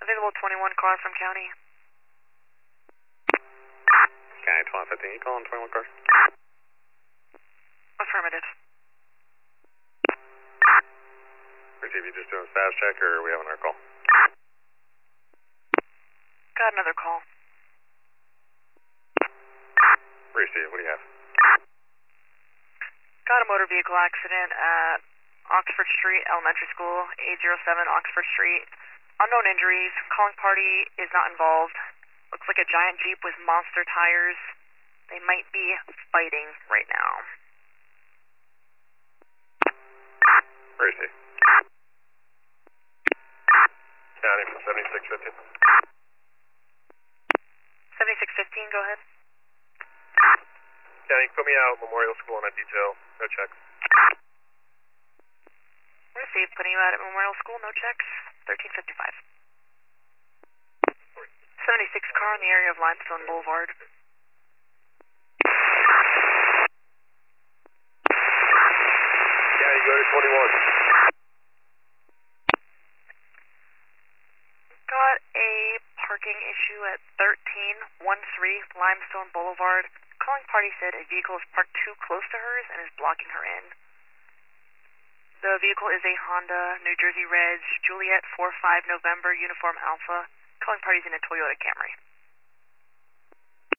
Available 21 car from county. County 1215, you calling 21 cars? Affirmative. Receive, you just doing a status check or are we having our call? Got another call. Receive, what do you have? Got a motor vehicle accident at Oxford Street Elementary School, 807 Oxford Street. Unknown injuries. Calling party is not involved. Looks like a giant Jeep with monster tires. They might be fighting right now. Receive. County from 7615. 7615, go ahead. County, put me out Memorial School on a detail. No checks. Received, putting you out at Memorial School, no checks. 1355. 76 car in the area of Limestone Boulevard. County, go to 21. Got a parking issue at 1313 Limestone Boulevard. Calling party said a vehicle is parked too close to hers and is blocking her in. The vehicle is a Honda New Jersey Reg Juliet 45 November Uniform Alpha. Calling party's in a Toyota Camry.